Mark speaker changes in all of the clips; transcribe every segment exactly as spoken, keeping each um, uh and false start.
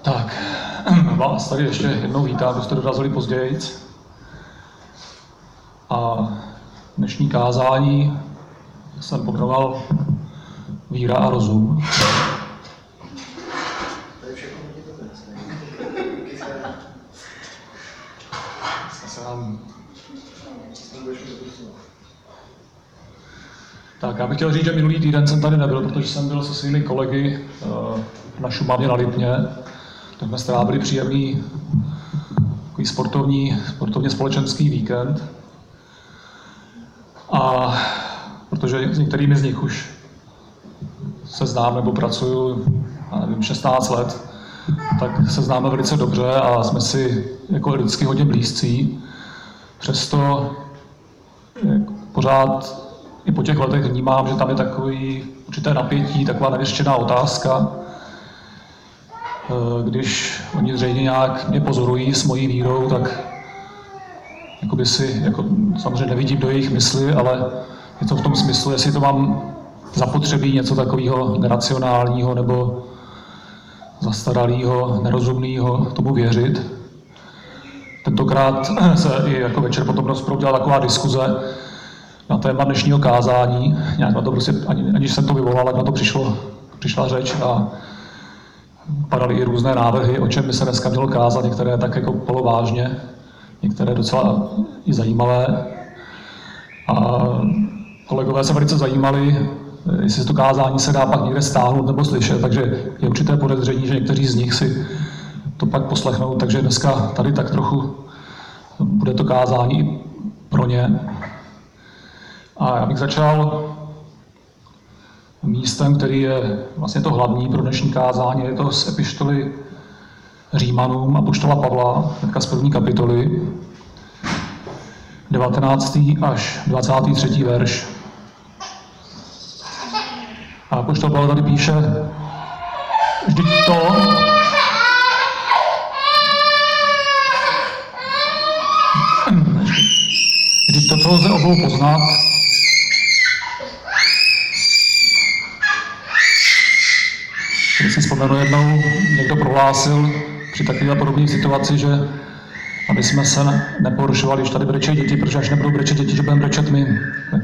Speaker 1: Tak, vás tady ještě jednou vítám, kdo jste dorazili později. A dnešní kázání jsem pojmenoval Víra a rozum. Tak, já bych chtěl říct, že minulý týden jsem tady nebyl, protože jsem byl se svými kolegy na Šumavě na Lipně. Tak jsme strávili příjemný takový sportovní, sportovně společenský víkend. A protože s některými z nich už se znám nebo pracuju, já nevím, šestnáct let, tak se známe velice dobře a jsme si jako lidsky hodně blízcí. Přesto pořád i po těch letech vnímám, že tam je takový určité napětí, taková nevyřešená otázka. Když oni zřejmě nějak mě pozorují s mojí vírou, tak jakoby si, jako, samozřejmě nevidím do jejich mysli, ale je to v tom smyslu, jestli to mám zapotřebí něco takového neracionálního nebo zastaralého, nerozumného tomu věřit. Tentokrát se i jako večer potom rozproudila taková diskuze na téma dnešního kázání. Nějak na to prostě, ani, aniž jsem to vyvolal, tak na to přišlo, přišla řeč a padaly i různé návrhy, o čem by se dneska mělo kázat, některé tak jako polovážně, některé docela i zajímavé. A kolegové se velice zajímali, jestli to kázání se dá pak někde stáhnout nebo slyšet, takže je určité podezření, že někteří z nich si to pak poslechnou, takže dneska tady tak trochu bude to kázání pro ně. A já bych začal místem, který je vlastně to hlavní pro dnešní kázání, je to z epištoly Římanům apoštola Pavla, hnedka z první kapitoly, devatenáctý až dvacátý třetí verš. A apoštol Pavel tady píše, vždyť to, vždyť to, co lze obou poznat, když si vzpomenu jednou, někdo prohlásil při takové podobné situaci, že aby jsme se neporušovali, když tady brečejí děti, protože až nebudou brečet děti, že budeme brečet my. Tak,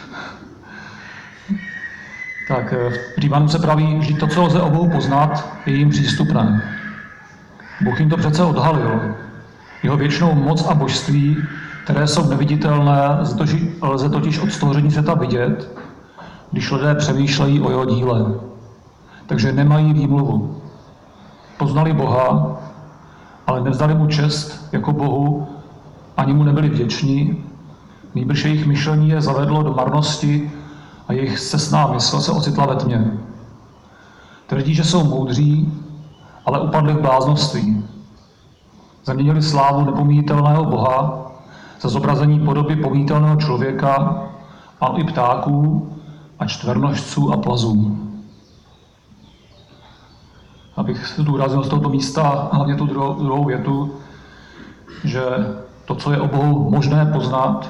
Speaker 1: tak v Římanům se praví, vždyť to, co lze obou poznat, je jim přístupné. Bůh jim to přece odhalil. Jeho věčnou moc a božství, které jsou neviditelné, lze totiž od stvoření světa vidět, když lidé přemýšlejí o jeho díle. Takže nemají výmluvu. Poznali Boha, ale nevzdali mu čest jako Bohu, ani mu nebyli vděční, nýbrž jejich myšlení je zavedlo do marnosti a jejich scestná mysl se ocitla ve tmě. Tvrdí, že jsou moudří, ale upadli v bláznovství. Zaměnili slávu nepomíjitelného Boha za zobrazení podoby pomíjitelného člověka a i ptáků a čtvernožců a plazů. Abych zdůraznil z tohoto místa hlavně tu druhou, druhou větu, že to, co je obou možné poznat,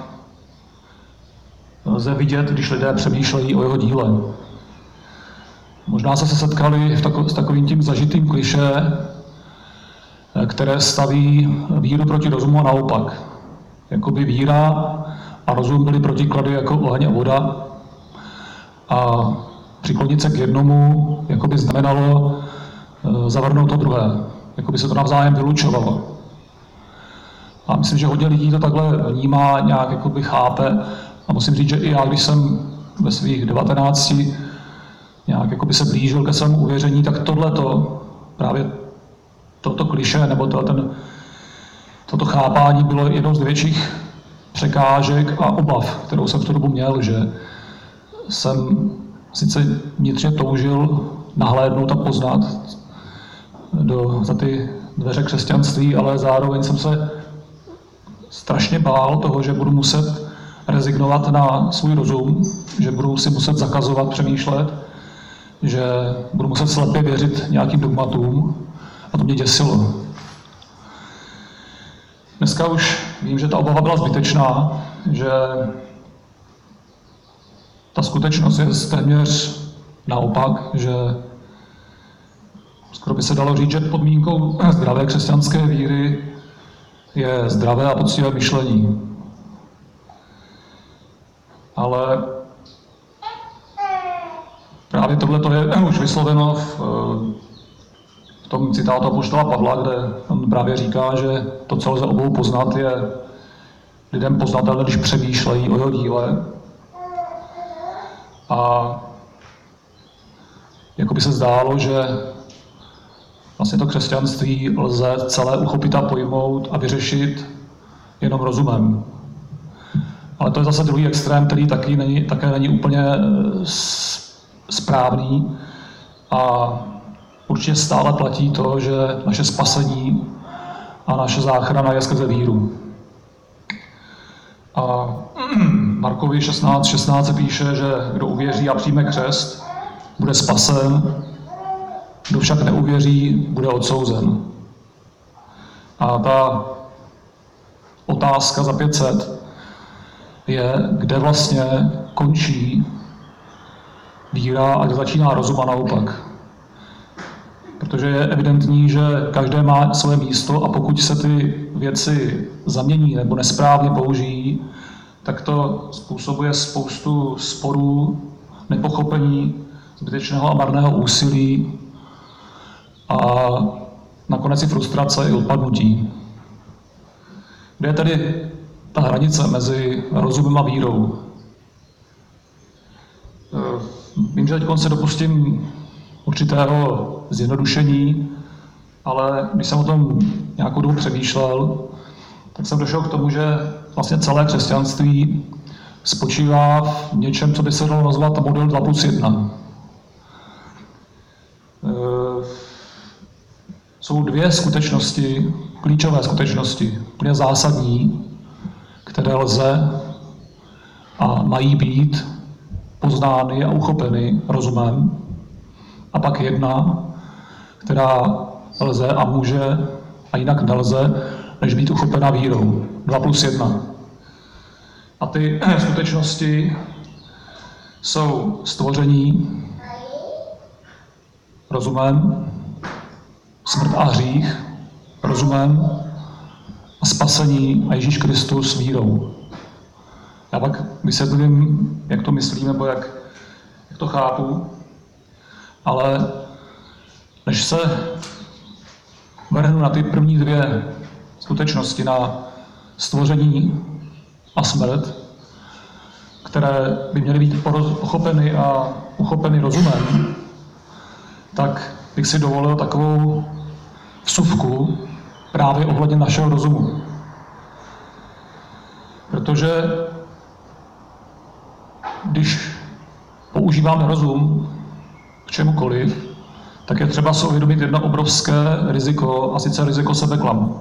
Speaker 1: lze vidět, když lidé přemýšlejí o jeho díle. Možná se se setkali v tako, s takovým tím zažitým klišé, které staví víru proti rozumu a naopak. Jakoby víra a rozum byly protiklady jako oheň a voda. A přiklonit se k jednomu jakoby znamenalo zavrhnout to druhé, jako by se to navzájem vylučovalo. A myslím, že hodně lidí to takhle vnímá, nějak jakoby chápe. A musím říct, že i já, když jsem ve svých devatenácti nějak jakoby se blížil ke svému uvěření, tak tohleto, právě toto klišé, nebo to, ten, toto chápání bylo jednou z největších překážek a obav, kterou jsem v tu dobu měl, že jsem sice vnitřně toužil nahlédnout a poznat do, za ty dveře křesťanství, ale zároveň jsem se strašně bál toho, že budu muset rezignovat na svůj rozum, že budu si muset zakazovat přemýšlet, že budu muset slepě věřit nějakým dogmatům a to mě děsilo. Dneska už vím, že ta obava byla zbytečná, že ta skutečnost je téměř naopak, že skoro by se dalo říct, že podmínkou zdravé křesťanské víry je zdravé a poctivé myšlení. Ale právě tohle je už vysloveno v, v tom citátu apoštola Pavla, kde on právě říká, že to, co lze obou poznat, je lidem poznatelné, když přemýšlejí o jeho díle. A jako by se zdálo, že vlastně to křesťanství lze celé uchopit a pojmout a vyřešit jenom rozumem. Ale to je zase druhý extrém, který taky není, také není úplně správný. A určitě stále platí to, že naše spasení a naše záchrana je skrze víru. A Markovi šestnáct šestnáct se píše, že kdo uvěří a přijme křest, bude spasen, kdo však neuvěří, bude odsouzen. A ta otázka za pět set je, kde vlastně končí víra a kde začíná rozum a naopak. Protože je evidentní, že každé má své místo a pokud se ty věci zamění nebo nesprávně použijí, tak to způsobuje spoustu sporů, nepochopení, zbytečného a marného úsilí a nakonec i frustrace i odpadnutí. Kde je tedy ta hranice mezi rozumem a vírou? Vím, že teď se dopustím určitého zjednodušení, ale když jsem o tom nějakou dobu přemýšlel, tak jsem došel k tomu, že vlastně celé křesťanství spočívá v něčem, co by se dalo nazvat model dva plus jedna. Jsou dvě skutečnosti, klíčové skutečnosti, úplně zásadní, které lze a mají být poznány a uchopeny rozumem. A pak jedna, která lze a může a jinak nelze, než být uchopena vírou. Dva plus jedna. A ty skutečnosti jsou stvoření rozumem, smrt a hřích rozumem a spasení a Ježíš Kristus vírou. Já pak vysvětlím, jak to myslím, nebo jak, jak to chápu, ale než se vrhnu na ty první dvě skutečnosti, na stvoření a smrt, které by měly být pochopeny a uchopeny rozumem, tak bych si dovolil takovou vsuvku právě ohledně našeho rozumu. Protože když používáme rozum k čemukoliv, tak je třeba si uvědomit jedno obrovské riziko, a sice riziko sebeklamu.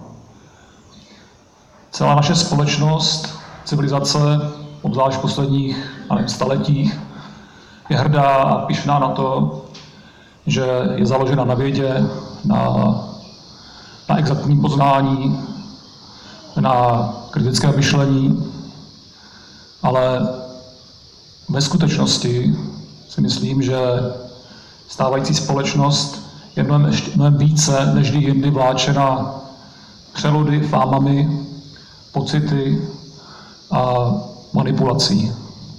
Speaker 1: Celá naše společnost, civilizace, obzvlášť v posledních nevím, staletích, je hrdá a pyšná na to, že je založena na vědě, na, na exaktním poznání, na kritické myšlení, ale ve skutečnosti si myslím, že stávající společnost je mnohem, mnohem více než kdy jindy vláčena přeludy, fámami, pocity a manipulací.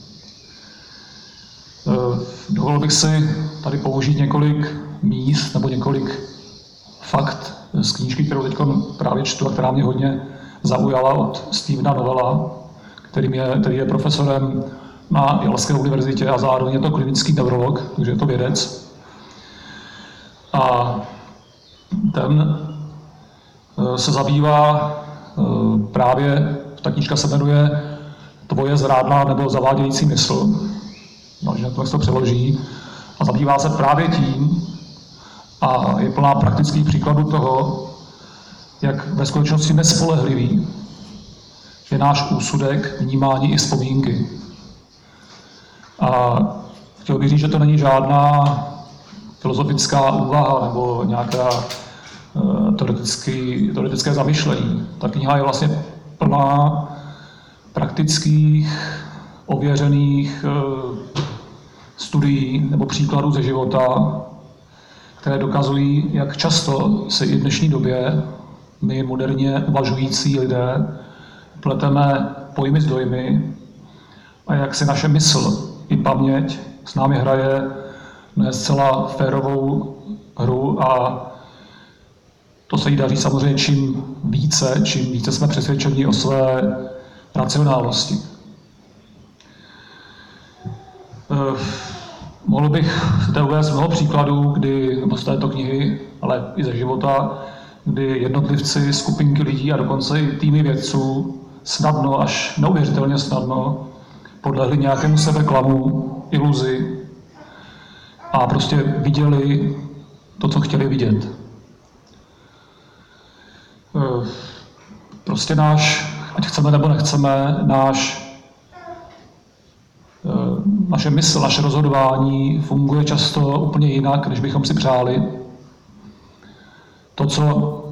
Speaker 1: Dovolil bych si tady použít několik míst nebo několik fakt z knížky, kterou teď právě čtu a která mě hodně zaujala od Stephena Novella, který je, který je profesorem na Yaleské univerzitě a zároveň je to klinický neurolog, takže je to vědec. A ten se zabývá právě, ta knížka se jmenuje Tvoje zrádná nebo zavádějící mysl, no, že to se to přeloží, a zabývá se právě tím, a je plná praktických příkladů toho, jak ve skutečnosti nespolehlivý je náš úsudek, vnímání i vzpomínky. A chtěl bych říct, že to není žádná filozofická úvaha nebo nějaká uh, teoretické zamyšlení. Ta kniha je vlastně plná praktických, ověřených uh, studií nebo příkladů ze života, které dokazují, jak často se i v dnešní době my moderně uvažující lidé pleteme pojmy s dojmy a jak si naše mysl i paměť s námi hraje ne zcela férovou hru a to se jí daří samozřejmě čím více, čím více jsme přesvědčeni o své racionálnosti. Eh, mohl bych zde uvést mnoho příkladů, kdy, nebo z této knihy, ale i ze života, kdy jednotlivci, skupinky lidí a dokonce i týmy vědců snadno, až neuvěřitelně snadno, podlehli nějakému sebeklamu, iluzi a prostě viděli to, co chtěli vidět. Prostě náš, ať chceme nebo nechceme, náš, naše mysl, naše rozhodování funguje často úplně jinak, než bychom si přáli. To, co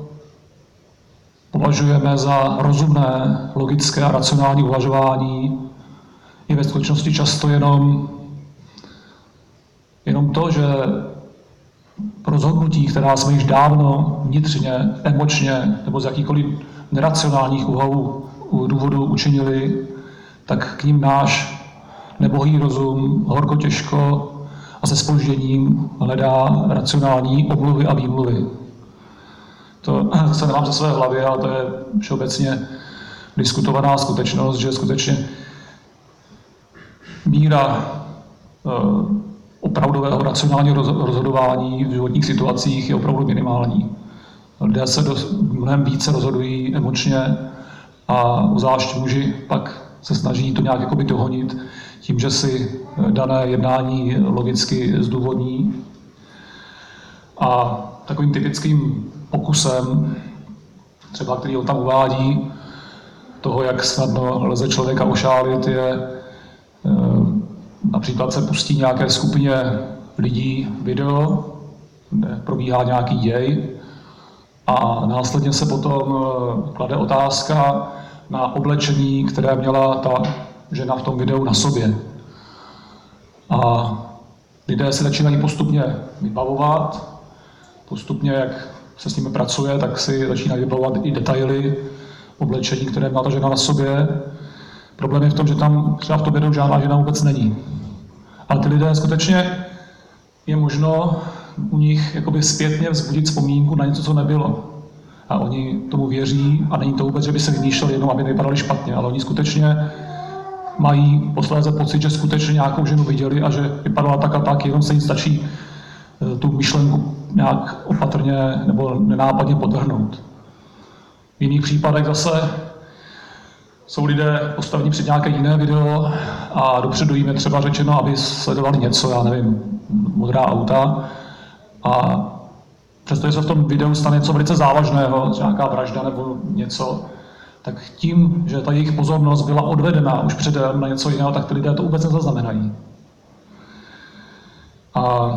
Speaker 1: považujeme za rozumné, logické a racionální uvažování, je ve skutečnosti často jenom, jenom to, že rozhodnutí, která jsme již dávno vnitřně, emočně nebo z jakýchkoliv neracionálních úhlů důvodů učinili, tak k ním náš nebohý rozum horko těžko a se zpožděním hledá racionální omluvy a výmluvy. To se nemám ze své hlavy, ale to je všeobecně diskutovaná skutečnost, že skutečně míra opravdového racionálního rozhodování v životních situacích je opravdu minimální. Lidé se do, mnohem více rozhodují emočně a zvlášť muži pak se snaží to nějak jakoby dohonit tím, že si dané jednání logicky zdůvodní. A takovým typickým pokusem, třeba který ho tam uvádí, toho, jak snadno lze člověka ošálit, je například se pustí nějaké skupině lidí video, kde probíhá nějaký děj a následně se potom klade otázka na oblečení, které měla ta žena v tom videu na sobě. A lidé se začínají postupně vybavovat, postupně, jak se s nimi pracuje, tak si začínají vybavovat i detaily oblečení, které má ta žena na sobě. Problém je v tom, že tam třeba v tom videu žádná žena vůbec není. Ale ty lidé skutečně je možno u nich jakoby zpětně vzbudit vzpomínku na něco, co nebylo. A oni tomu věří a není to vůbec, že by se vymýšleli jenom, aby nevypadali špatně, ale oni skutečně mají posléze pocit, že skutečně nějakou ženu viděli a že vypadala tak a tak, jenom se jim stačí tu myšlenku nějak opatrně nebo nenápadně podvrhnout. V jiných případech zase jsou lidé postavení před nějaké jiné video a dopředu jim je třeba řečeno, aby sledovali něco, já nevím, modrá auta. A přestože se v tom videu stane něco velice závažného, nějaká vražda nebo něco, tak tím, že ta jejich pozornost byla odvedena už předem na něco jiného, tak ty lidé to vůbec nezaznamenají. A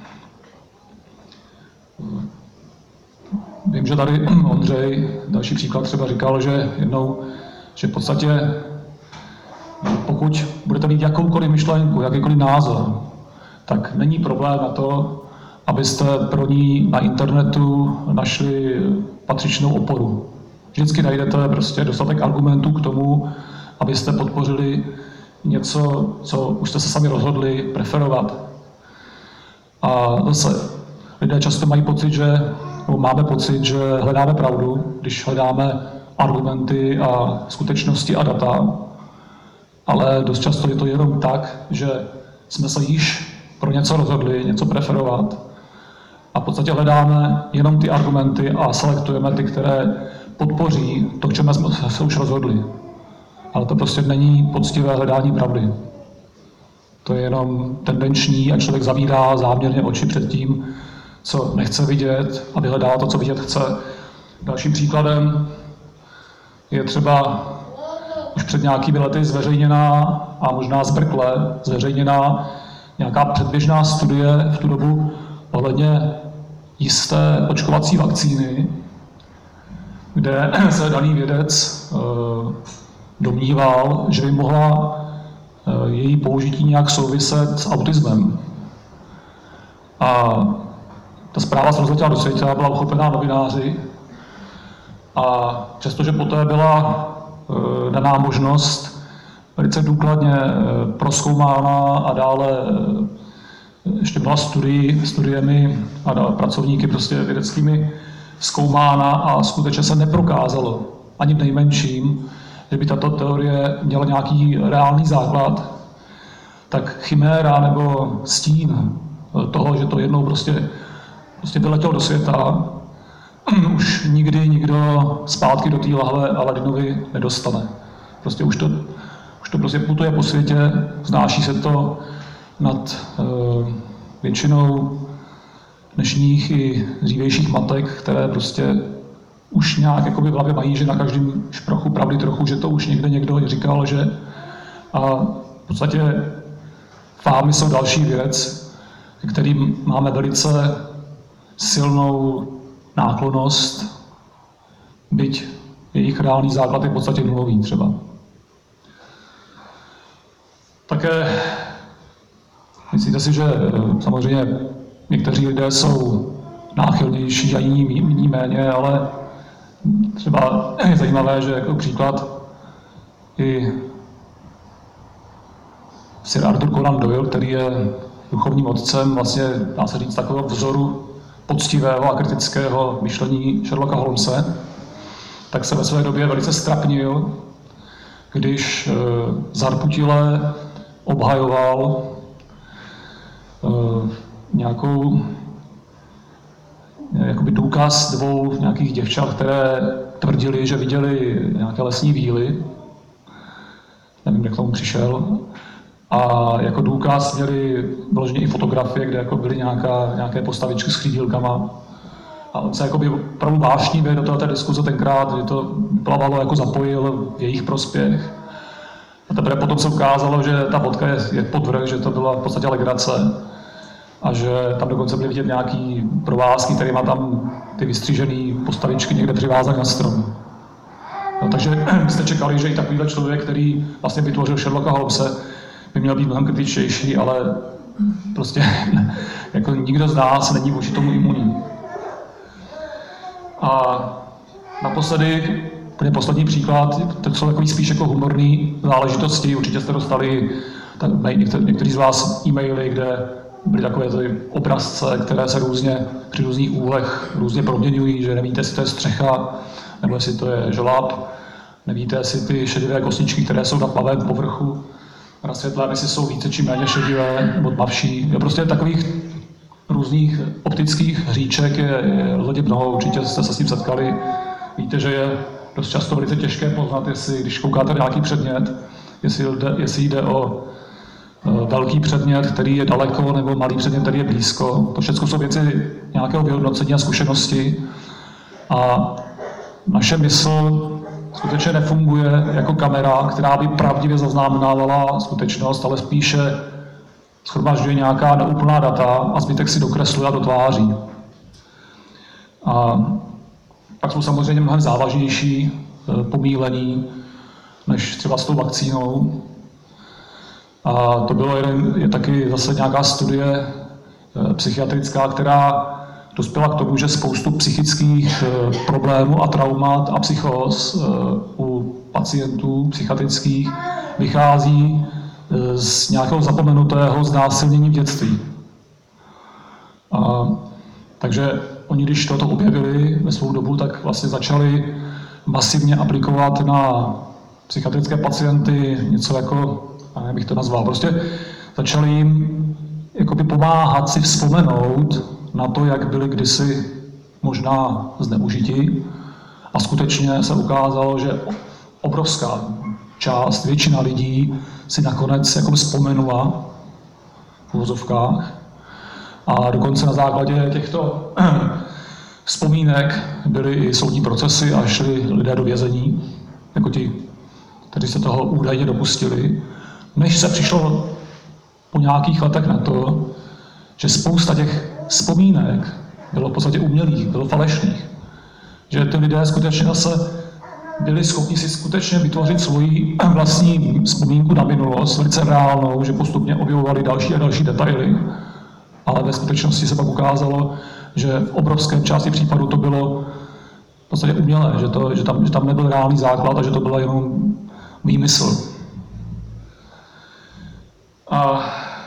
Speaker 1: vím, že tady Ondřej, další příklad třeba říkal, že jednou, že v podstatě pokud budete mít jakoukoliv myšlenku, jakýkoliv názor, tak není problém na to, abyste pro ní na internetu našli patřičnou oporu. Vždycky najdete prostě dostatek argumentů k tomu, abyste podpořili něco, co už jste se sami rozhodli preferovat. A zase lidé často mají pocit, že, nebo máme pocit, že hledáme pravdu, když hledáme argumenty a skutečnosti a data, ale dost často je to jenom tak, že jsme se již pro něco rozhodli, něco preferovat a v podstatě hledáme jenom ty argumenty a selektujeme ty, které podpoří to, k čemu jsme se už rozhodli. Ale to prostě není poctivé hledání pravdy. To je jenom tendenční a člověk zavírá záměrně oči před tím, co nechce vidět a vyhledá to, co vidět chce. Dalším příkladem je třeba už před nějakými lety zveřejněná a možná zbrkle zveřejněná nějaká předběžná studie v tu dobu ohledně jisté očkovací vakcíny, kde se daný vědec domníval, že by mohla její použití nějak souviset s autismem. A ta zpráva se rozletěla do světa, byla uchopená novináři a přestože poté byla e, daná možnost velice důkladně e, prozkoumána a dále e, ještě byla studii, studiemi a dále pracovníky prostě vědeckými zkoumána a skutečně se neprokázalo ani v nejmenším, že by tato teorie měla nějaký reálný základ, tak chiméra nebo stín toho, že to jednou prostě, prostě vyletěl do světa, už nikdy nikdo zpátky do té lahve Aladinovi nedostane. Prostě už to, už to prostě putuje po světě, znáší se to nad uh, většinou dnešních i dřívějších matek, které prostě už nějak jakoby v hlavě mají, že na každém šprochu pravdy trochu, že to už někde někdo říkal, že a v podstatě fámy jsou další věc, kterým máme velice silnou náklonnost, byť jejich reálný základ je v podstatě nulový třeba. Také myslíte si, že samozřejmě někteří lidé jsou náchylnější a jiní, jiní méně, ale třeba je zajímavé, že jako příklad i Sir Arthur Conan Doyle, který je duchovním otcem, vlastně dá se říct takového vzoru poctivého a kritického myšlení Sherlocka Holmese, tak se ve své době velice strapnil, když e, zarputile obhajoval e, nějakou jakoby důkaz dvou nějakých děvčat, které tvrdili, že viděli nějaké lesní víly. Nevím, jak k tomu přišel. A jako důkaz měli vloženě i fotografie, kde jako byly nějaká, nějaké postavičky s chřídílkama. A on se jakoby opravdu vášnivě do té diskuze tenkrát, že to plavalo, jako zapojil v jejich prospěch. A teprve potom se ukázalo, že ta fotka je, je podvrh, že to byla v podstatě legrace. A že tam dokonce byly vidět nějaký provázky, který má tam ty vystřížené postavičky někde přivázané na strom. No, takže jste čekali, že i takovýhle člověk, který vlastně vytvořil Sherlocka Holmese, by měl být mnohem kritičtější, ale prostě jako nikdo z nás není vůči tomu imunní. A naposledy, úplně poslední příklad, to jsou takový spíš jako humorný záležitosti, určitě jste dostali tak, některý, někteří z vás e-maily, kde byly takové ty obrazce, které se různě při různých úhlech různě proměňují, že nevíte, jestli to je střecha, nebo jestli to je žolab, nevíte, jestli ty šedivé kosničky, které jsou na tmavém povrchu, na světlém, jestli jsou více či méně šedivé nebo tmavší. Je prostě takových různých optických hříček je, je hodně mnoho, určitě jste se s tím setkali. Víte, že je dost často velice těžké poznat, jestli, když koukáte na nějaký předmět, jestli jde, jestli jde o velký předmět, který je daleko, nebo malý předmět, který je blízko. To všechno jsou věci nějakého vyhodnocení a zkušenosti. A naše mysl skutečně nefunguje jako kamera, která by pravdivě zaznamenávala skutečnost, ale spíše shromažďuje nějaká neúplná data a zbytek si dokresluje a dotváří. A pak jsou samozřejmě mnohem závažnější pomílení než třeba s tou vakcínou. A to bylo jeden, je taky zase nějaká studie e, psychiatrická, která dospěla k tomu, že spoustu psychických e, problémů a traumat a psychóz e, u pacientů psychiatrických vychází e, z nějakého zapomenutého znásilnění v dětství. A, takže oni, když toto objevili ve svou dobu, tak vlastně začali masivně aplikovat na psychiatrické pacienty něco jako, a jak bych to nazval, prostě začali jim jakoby pomáhat si vzpomenout na to, jak byli kdysi možná zneužiti. A skutečně se ukázalo, že obrovská část, většina lidí si nakonec jakoby vzpomenula v uvozovkách. A dokonce na základě těchto vzpomínek byly i soudní procesy a šli lidé do vězení, jako ti, kteří se toho údajně dopustili. Než se přišlo po nějakých letech na to, že spousta těch vzpomínek bylo v podstatě umělých, bylo falešných. Že ty lidé skutečně zase byli schopni si skutečně vytvořit svoji vlastní vzpomínku na minulost, velice reálnou, že postupně objevovali další a další detaily. Ale ve skutečnosti se pak ukázalo, že v obrovské části případů to bylo v podstatě umělé, že, to, že, tam, že tam nebyl reálný základ a že to byl jenom výmysl. A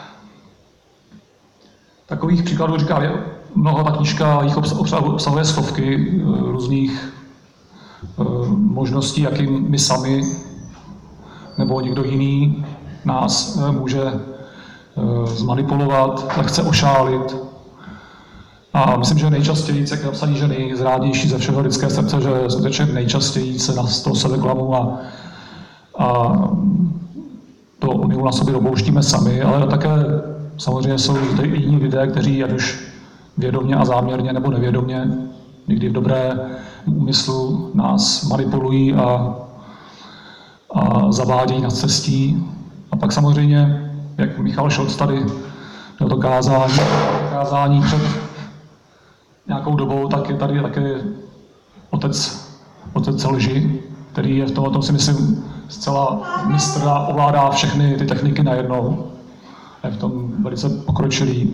Speaker 1: takových příkladů, říkám, je mnoho, ta knížka jich obsahuje stovky různých možností, jakým my sami nebo někdo jiný nás může zmanipulovat, lehce ošálit. A myslím, že nejčastěji, jak je napsaný, že nejzrádnější ze všeho lidské srdce, že skutečně nejčastěji se na toho sebeklamu a, a to omylu na sobě dopouštíme sami, ale také samozřejmě jsou zde i jiní lidé, kteří ať už vědomě a záměrně nebo nevědomě, někdy v dobré úmyslu nás manipulují a, a zavádějí na cestí. A pak samozřejmě, jak Michal Šolc tady měl to kázání, kázání před nějakou dobou, tak je tady také otec, otec lži, který je v tomto, si myslím, zcela mistr a ovládá všechny ty techniky najednou. Je v tom velice pokročilý.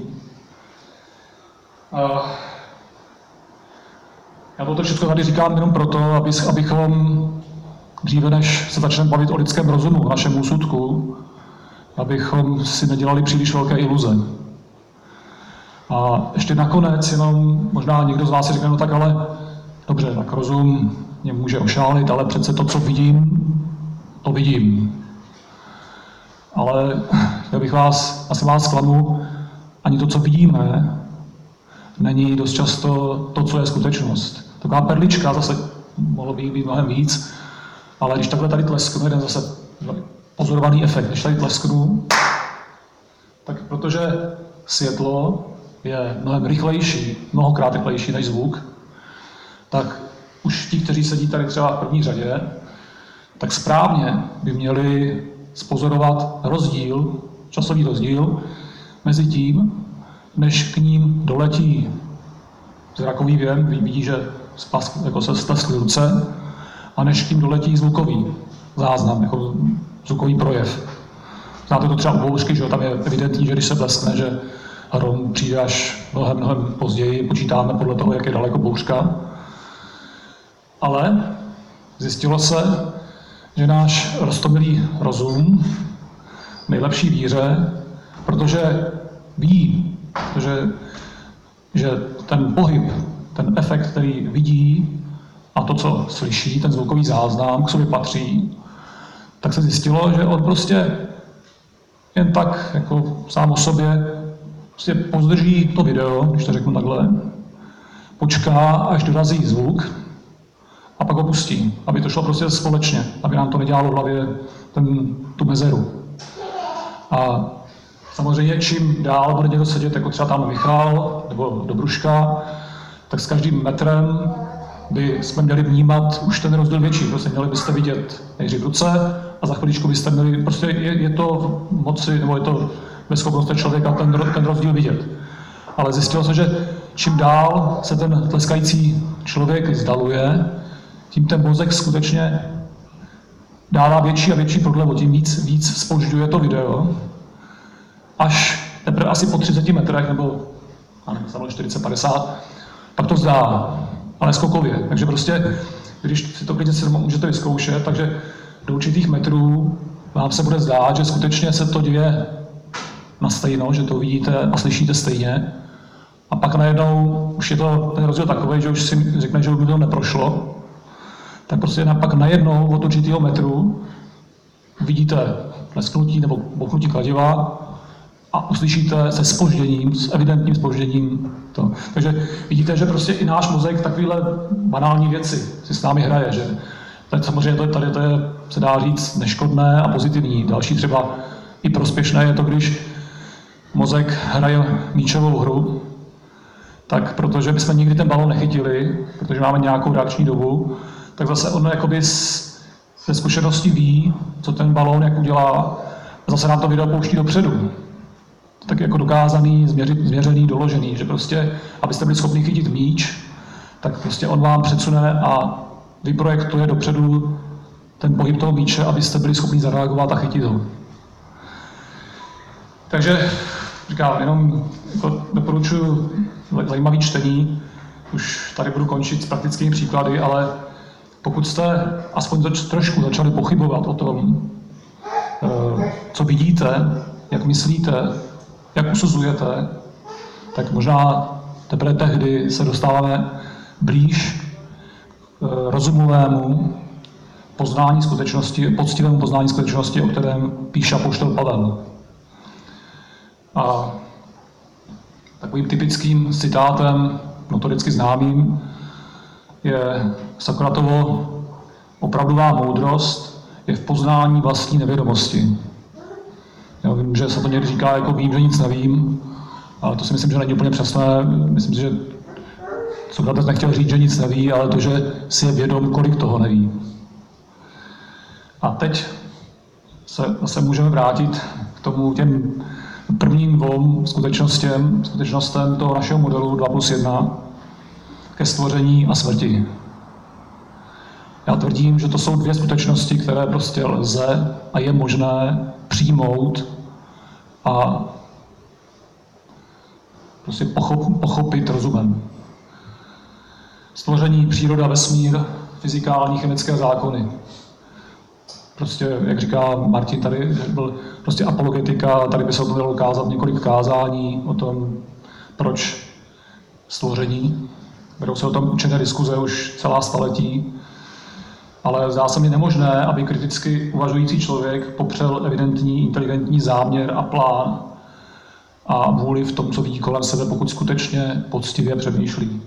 Speaker 1: Já to všechno tady říkám jenom proto, aby, abychom dříve, než se začneme bavit o lidském rozumu, o našem úsudku, abychom si nedělali příliš velké iluze. A ještě nakonec jenom možná někdo z vás si řekne, no tak ale dobře, tak rozum mě může ošálit, ale přece to, co vidím, to vidím. Ale já bych vás, asi vás zklamu, ani to, co vidíme, není dost často to, co je skutečnost. Taková perlička, zase mohlo by být mnohem víc, ale když takhle tady tlesknu, jeden zase pozorovaný efekt, když tady tlesknu, tak protože světlo je mnohem rychlejší, mnohokrát rychlejší než zvuk, tak už ti, kteří sedí tady třeba v první řadě, tak správně by měli spozorovat rozdíl, časový rozdíl mezi tím, než k ním doletí zrakový věm, vidí, že jako se stleskly ruce, a než k ním doletí zvukový záznam, jako zvukový projev. Znáte to třeba u bouřky, že tam je evidentní, že když se bleskne, že hrom přijde až mnohem, mnohem později, počítáme podle toho, jak je daleko bouřka. Ale zjistilo se, že náš roztomilý rozum v nejlepší víře, protože ví, že, že ten pohyb, ten efekt, který vidí a to, co slyší, ten zvukový záznam, k sobě patří, tak se zjistilo, že on prostě jen tak jako sám o sobě prostě pozdrží to video, když to řeknu takhle, počká, až dorazí zvuk a pak ho pustí, aby to šlo prostě společně, aby nám to nedělalo v hlavě ten, tu mezeru. A samozřejmě čím dál bude někdo sedět, jako třeba tam Michal nebo Dobruška, tak s každým metrem by jsme měli vnímat už ten rozdíl větší. Prostě měli byste vidět nejdřív ruce a za chviličku byste měli, prostě je, je to v moci, nebo je to ve schopnosti člověka ten, ten rozdíl vidět. Ale zjistilo se, že čím dál se ten tleskající člověk vzdaluje, tím ten mozek skutečně dává větší a větší prodlevo, tím víc, víc zpožďuje to video, až teprve asi po třiceti metrech, nebo samozřejmě čtyřicet padesát, pak to zdá, ale skokově. Takže prostě, když si to klidně si můžete vyzkoušet, takže do určitých metrů vám se bude zdát, že skutečně se to děje na stejno, že to vidíte a slyšíte stejně. A pak najednou už je to ten rozdíl takový, že už si řekne, že už by to neprošlo. Tak prostě pak najednou od určitého metru vidíte lesknutí nebo bouchnutí kladiva a uslyšíte se zpožděním, s evidentním zpožděním to. Takže vidíte, že prostě i náš mozek takovéhle banální věci si s námi hraje, že tady samozřejmě to, tady to je, se dá říct, neškodné a pozitivní. Další třeba i prospěšné je to, když mozek hraje míčovou hru, tak protože bychom nikdy ten balón nechytili, protože máme nějakou reakční dobu, tak zase on jakoby ze zkušenosti ví, co ten balón jak udělá, a zase nám to video pouští dopředu. Tak jako dokázaný, změřit, změřený, doložený, že prostě, abyste byli schopni chytit míč, tak prostě on vám předsune a vyprojektuje dopředu ten pohyb toho míče, abyste byli schopni zareagovat a chytit ho. Takže říkám, jenom jako doporučuji zajímavé čtení, už tady budu končit s praktickými příklady, ale pokud jste aspoň zač- trošku začali pochybovat o tom, co vidíte, jak myslíte, jak usuzujete, tak možná teprve tehdy se dostáváme blíž rozumovému poznání skutečnosti, poctivému poznání skutečnosti, o kterém píše apoštol Pavel. A takovým typickým citátem, notoricky známým, je Sokratovo opravdová moudrost je v poznání vlastní nevědomosti. Já vím, že se to někdy říká jako vím, že nic nevím, ale to si myslím, že není úplně přesné. Myslím si, že Sokrates nechtěl říct, že nic neví, ale to, že si je vědom, kolik toho neví. A teď se zase můžeme vrátit k tomu těm prvním dvou skutečnostem, skutečnostem toho našeho modelu dva plus jedna, ke stvoření a smrti. Já tvrdím, že to jsou dvě skutečnosti, které prostě lze a je možné přijmout a prostě pochop, pochopit rozumem. Stvoření, příroda, vesmír, fyzikální, chemické zákony. Prostě, jak říká Martin, tady byl prostě apologetika, tady by se o tom dalo kázat několik kázání o tom, proč stvoření. Vedou se o tom učené diskuze už celá staletí, ale zdá se mi nemožné, aby kriticky uvažující člověk popřel evidentní, inteligentní záměr a plán a vůli v tom, co vidí kolem sebe, pokud skutečně poctivě přemýšlí.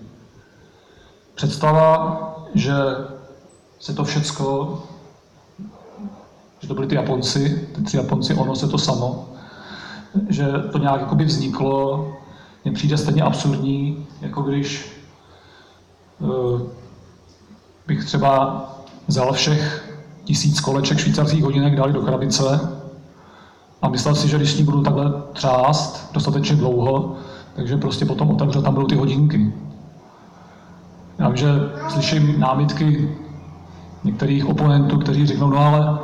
Speaker 1: Představa, že se to všecko, že to byli ty Japonci, ty tři Japonci, ono se to samo, že to nějak jakoby vzniklo, mně přijde stejně absurdní, jako když uh, bych třeba vzal všech tisíc koleček švýcarských hodinek, dali do krabice a myslel si, že když s ní budu takhle třást dostatečně dlouho, takže prostě potom otevře, tam budou ty hodinky. Já vím, že slyším námitky některých oponentů, kteří řeknou, no ale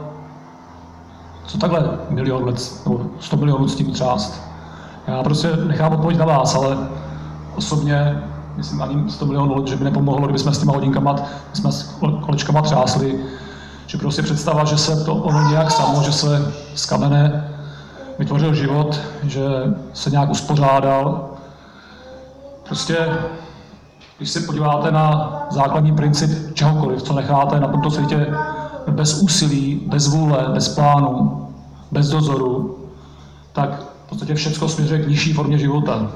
Speaker 1: co takhle milion let, nebo sto milionů s tím třást. Já prostě nechám odpověď na vás, ale osobně myslím ani sto milionů let, že by nepomohlo, kdybychom s těma hodinkama, jsme s kolečkama třásli, že prostě představa, že se to ono nějak samo, že se z kamene vytvořil život, že se nějak uspořádal. Prostě, když se podíváte na základní princip čehokoliv, co necháte na tomto světě bez úsilí, bez vůle, bez plánu, bez dozoru, tak v podstatě všechno směřuje k nižší formě života.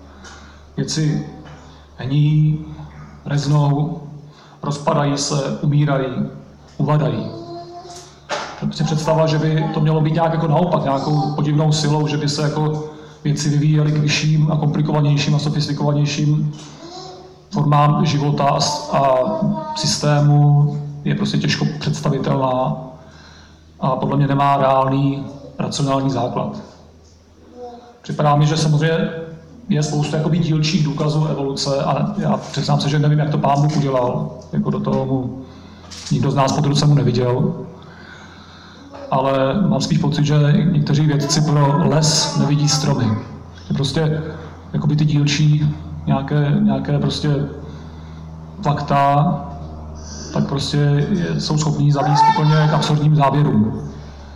Speaker 1: Věci hníjí, reznou, rozpadají se, umírají, uvadají. Si představa, že by to mělo být nějak jako naopak, nějakou podivnou silou, že by se jako věci vyvíjely k vyšším a komplikovanějším a sofistikovanějším formám života a systému, je prostě těžko představitelná a podle mě nemá reálný, racionální základ. Připadá mi, že samozřejmě je spousta jakoby dílčích důkazů evoluce a já přiznám se, že nevím, jak to Pán Bůh udělal, jako do toho mu nikdo z nás pod ruce mu neviděl, ale mám spíš pocit, že někteří vědci pro les nevidí stromy. Že prostě jakoby ty dílčí nějaké, nějaké prostě fakta, tak prostě je, jsou schopní zavést úplně k absurdním závěrům.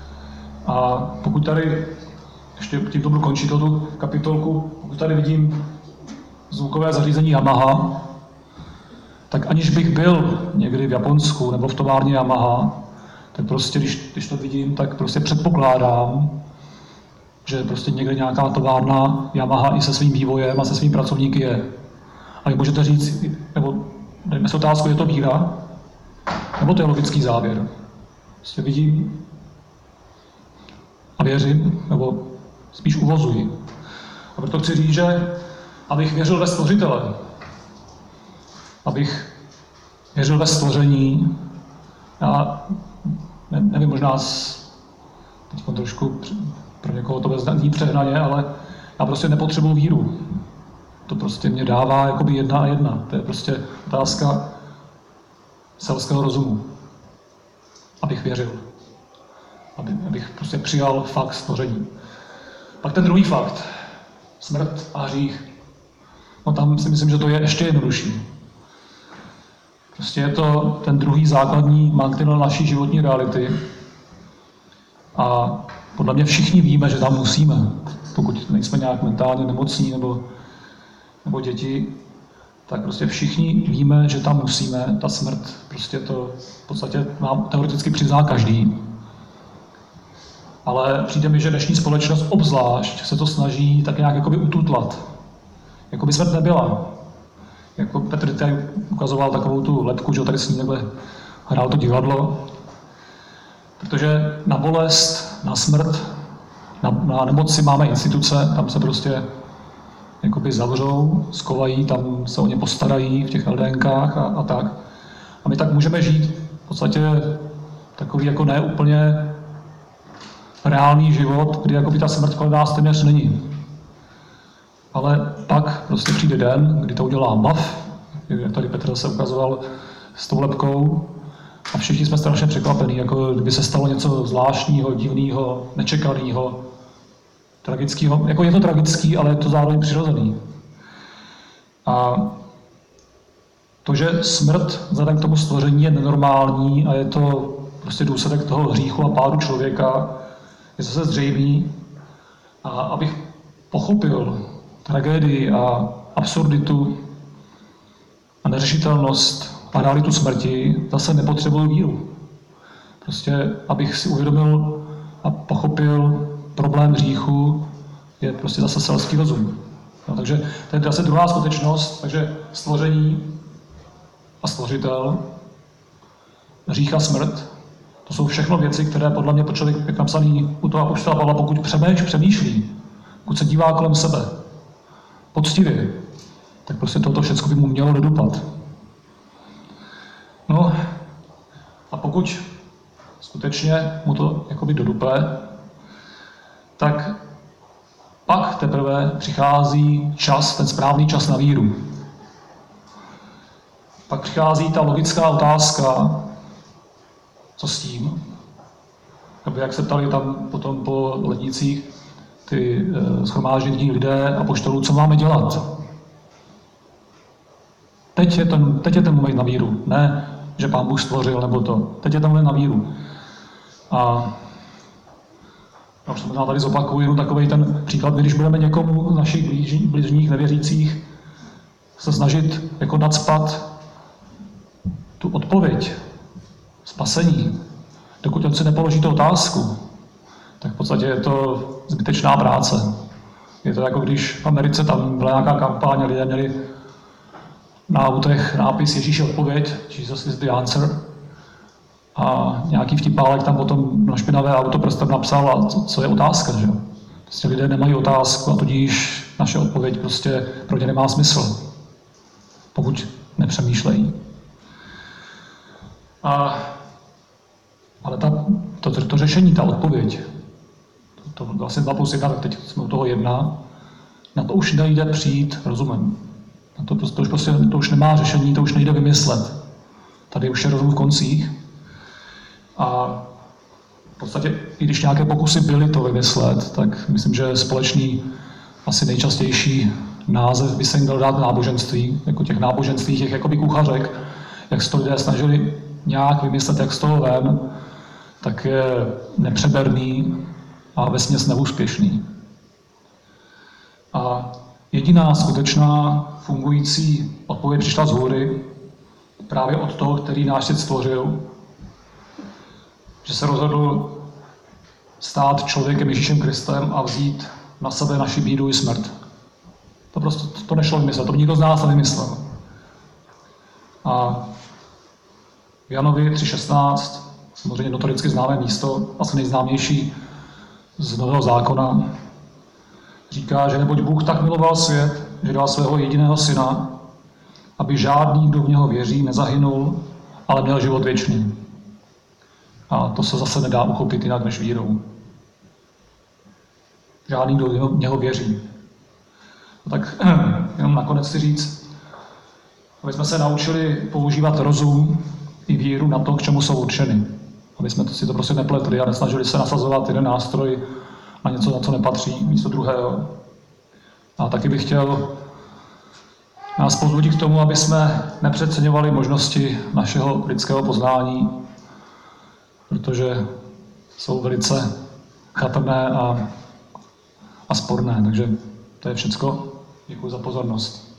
Speaker 1: A pokud tady, ještě tímto budu končit tu kapitolku, pokud tady vidím zvukové zařízení Yamaha, tak aniž bych byl někdy v Japonsku nebo v továrně Yamaha, tak prostě, když, když to vidím, tak prostě předpokládám, že prostě někde nějaká továrna Yamaha i se svým vývojem a se svými pracovníky je. A vy můžete říct, nebo dejme si otázku, je to víra? Nebo to je logický závěr? Prostě vidím a věřím, nebo spíš uvozuji. A proto chci říct, že abych věřil ve stvořitele, abych věřil ve stvoření, já ne, nevím, možná teď trošku pro někoho to zní přehnaně, ale já prostě nepotřebuji víru. To prostě mě dává jakoby jedna a jedna. To je prostě otázka selského rozumu. Abych věřil. Aby, abych prostě přijal fakt stvoření. Pak ten druhý fakt. smrt a hřích. No tam si myslím, že to je ještě jednodušší. Prostě je to ten druhý základní mantinel naší životní reality. A podle mě všichni víme, že tam musíme, pokud nejsme nějak mentálně nemocní nebo, nebo děti, tak prostě všichni víme, že tam musíme, ta smrt, prostě to v podstatě nám teoreticky přizná každý. Ale přijde mi, že dnešní společnost obzvlášť se to snaží tak nějak jakoby ututlat. Jakoby smrt nebyla. Jako Petr tady ukazoval takovou tu lebku, že tady s ní takhle hrál to divadlo. Protože na bolest, na smrt, na, na nemoci máme instituce, tam se prostě jakoby zavřou, skovají, tam se o ně postarají v těch el dé enkách a, a tak. A my tak můžeme žít v podstatě takový jako ne úplně reálný život, kdy jakoby ta smrt kolem nás téměř není. Ale pak prostě přijde den, kdy to udělá bav, jak tady Petr se ukazoval s tou lebkou, a všichni jsme strašně překvapení, jako kdyby se stalo něco zvláštního, divného, nečekaného, tragického. Jako je to tragický, ale je to zároveň přirozený. A to, že smrt vzhledem k tomu stvoření je nenormální a je to prostě důsledek toho hříchu a pádu člověka, je zase zřejmý. A abych pochopil tragédii a absurditu a neřešitelnost a realitu smrti, zase nepotřebuji víru. Prostě, abych si uvědomil a pochopil problém hříchu, je prostě zase selský rozum. No, takže to je zase druhá skutečnost, takže stvoření a stvořitel, hřích a smrt, to jsou všechno věci, které podle mě člověk, jak napsaný u toho apoštola Pavla, pokud přemýšlí, pokud se dívá kolem sebe, poctivě, tak prostě toto všechno by mu mělo dodupat. No a pokud skutečně mu to jakoby dodupe, tak pak teprve přichází čas, ten správný čas na víru. Pak přichází ta logická otázka, co s tím? Nebo jak se ptali tam potom po lednicích ty shromáždění lidé a apoštolů, co máme dělat? Teď je ten, teď je ten moment na víru, ne, že Pán Bůh stvořil, nebo to. Teď je ten moment na víru. A já už to možná tady zopakuju, jenom takový ten příklad, když budeme někomu z našich bližních nevěřících se snažit jako nacpat tu odpověď, spasení, dokud on si nepoloží tu otázku, tak v podstatě je to zbytečná práce. Je to jako když v Americe tam byla nějaká kampaň a lidé měli na autech nápis Ježíš je odpověď, Jesus is the answer. A nějaký vtipálek tam potom na špinavé auto prstem napsal, a co, co je otázka, že jo? Prostě lidé nemají otázku a tudíž naše odpověď prostě pro ně nemá smysl, pokud nepřemýšlejí. A, ale ta, to, to, to řešení, ta odpověď, to, to vlastně dva plus jedna, tak teď jsme u toho jedna, na to už nejde přijít rozumem. Na to, to, už prostě, to už nemá řešení, to už nejde vymyslet. Tady už je rozum v koncích. A v podstatě, i když nějaké pokusy byly to vymyslet, tak myslím, že společný, asi nejčastější název by se jim dal dát náboženství, jako těch náboženství, těch jakoby kuchařek, jak se to lidé snažili nějak vymyslet, jak z toho ven, tak je nepřeberný a vesměs neúspěšný. A jediná skutečná fungující odpověď přišla z hůry, právě od toho, který náš svět stvořil, že se rozhodl stát člověkem Ježíšem Kristem a vzít na sebe naši bídu i smrt. To prostě to nešlo vymyslet, to nikdo z nás nevymyslel. A v Janovi tři šestnáct, samozřejmě notoricky známé místo, asi nejznámější z Nového zákona, říká, že neboť Bůh tak miloval svět, že dal svého jediného syna, aby žádný, kdo v něho věří, nezahynul, ale měl život věčný. A to se zase nedá uchopit jinak než vírou. Žádný, kdo v něho věří. No tak jenom nakonec si říct, aby jsme se naučili používat rozum i víru na to, k čemu jsou určeny. Aby jsme to si to prostě nepletli a nesnažili se nasazovat jeden nástroj na něco, na co nepatří, místo druhého. A taky bych chtěl nás povzbudit k tomu, aby jsme nepřeceňovali možnosti našeho lidského poznání, protože jsou velice chatrné a, a sporné. Takže to je všecko. Děkuji za pozornost.